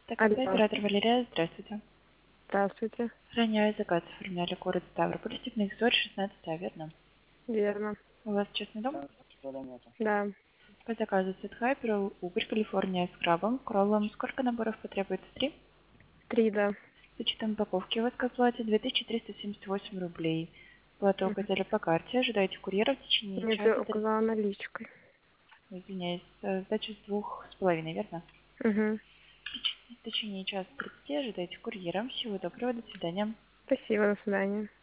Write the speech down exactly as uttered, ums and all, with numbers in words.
Алло, Оператор Валерия, здравствуйте. здравствуйте. Ранее заказ оформляли город Ставрополь, Степных Зорь, шестнадцать А, верно? Верно. У вас частный дом? Да. По заказу Сет Хайпер, Уголь, Калифорния с крабом, кроллом. Сколько наборов потребуется? Три? Три, да. С учетом упаковки у вас к оплате две тысячи триста семьдесят восемь рублей. Плату Мгм. указали по карте, ожидаете курьера в течение Мне ты часа. три- указала наличкой. Извиняюсь, э, сдача с двух с половиной, верно? Угу. В течение часа тридцати ожидаете курьера. Всего доброго, до свидания. Спасибо, до свидания.